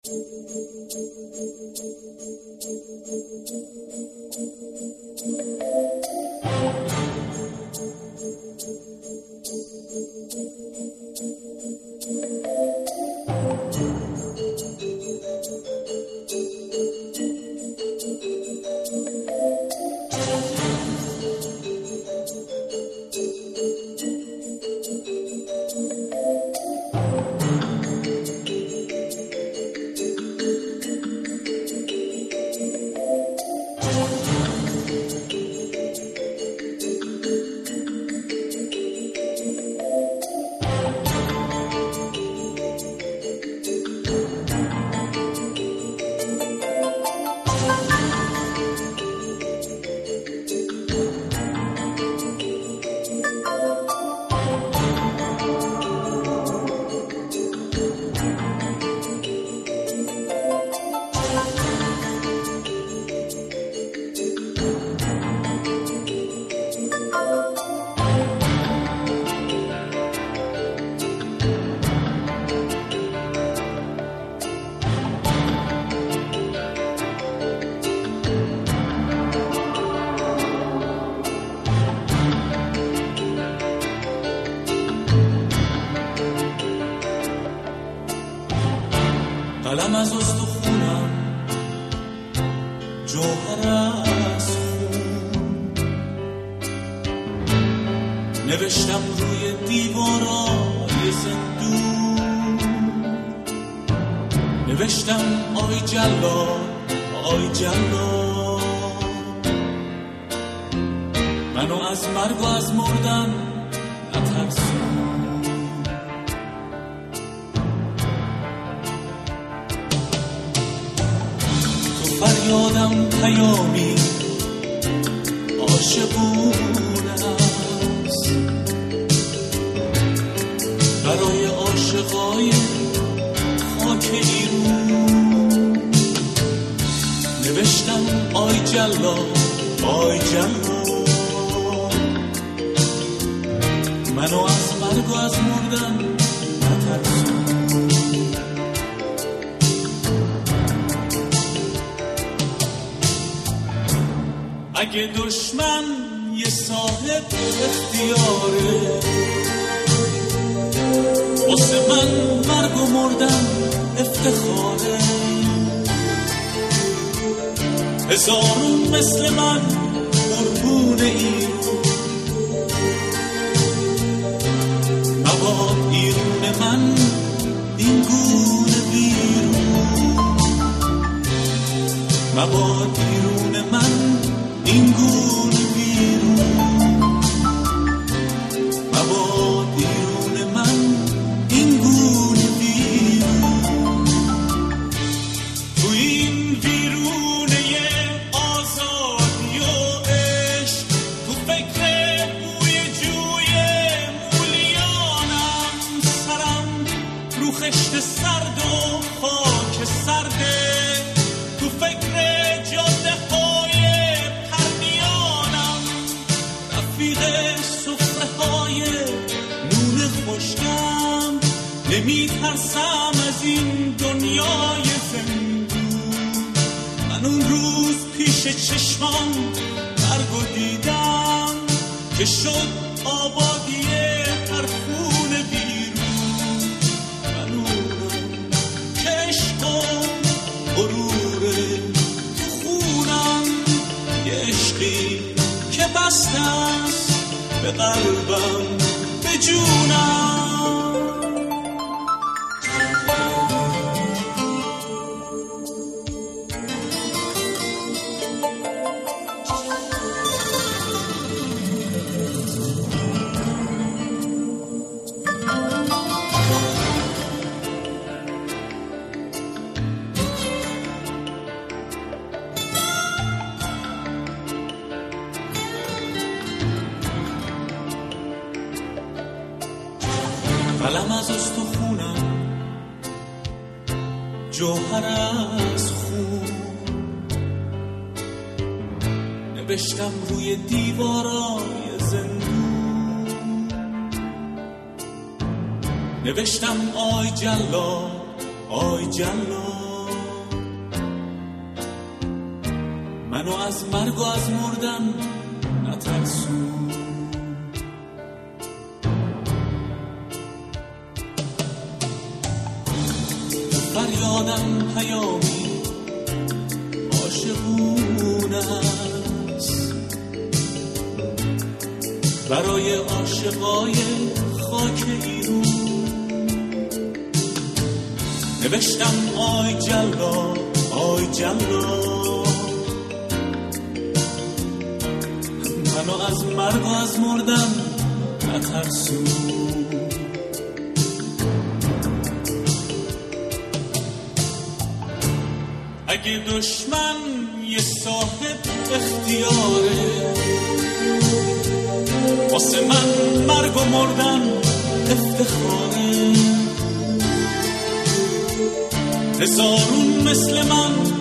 قلم از استخونم جوهر از خون، نوشتم روی دیوارای زندون، نوشتم آی جلاد آی جلاد، منو از مرگ و از مردن نترسون. فریادم پیامی عاشقونه است برای عاشقای خاک ایرون، نوشتم آی جلاد آی جلاد، منو از مرگ و از مردن نترسون. اگه دشمن یه صاحب اختیاره، واسه من مرگ و مردن افتخاره. هزارون مثل من قربون ایرون، مباد ایرون من این گونه بیرون، مباد ایرون من این گونه بیرون، مباد ایرون من این گونه بیرون. تو این ویرونه آزادی و عشق، تو فکر بوی جوی مولیانم، سرم رو خشت سرد و خاک سرده، تو فکر جاده نمی ترسم از این دنیای زندون. من اون روز پیش چشمام مرگو دیدم که شد آبادی هر خونه بیرون. من اونم که عشق و غروره تو خونم، یه عشقی که بسته است به قلبم به جونم. قلم از استخونم جوهر از خون، نوشتم روی دیوارای زندون، نوشتم آی جلاد آی جلاد، منو از مرگ و از مردن نترسون. فریادم پیامی عاشقونه است برای عاشقای خاک ایرون. نوشتم آی جلا آی جلا، منو از مرگ و از مردن نترسون. اگه دشمن یه صاحب اختیاره، واسه من مرگ و مردن افتخاره. هزارون مثل من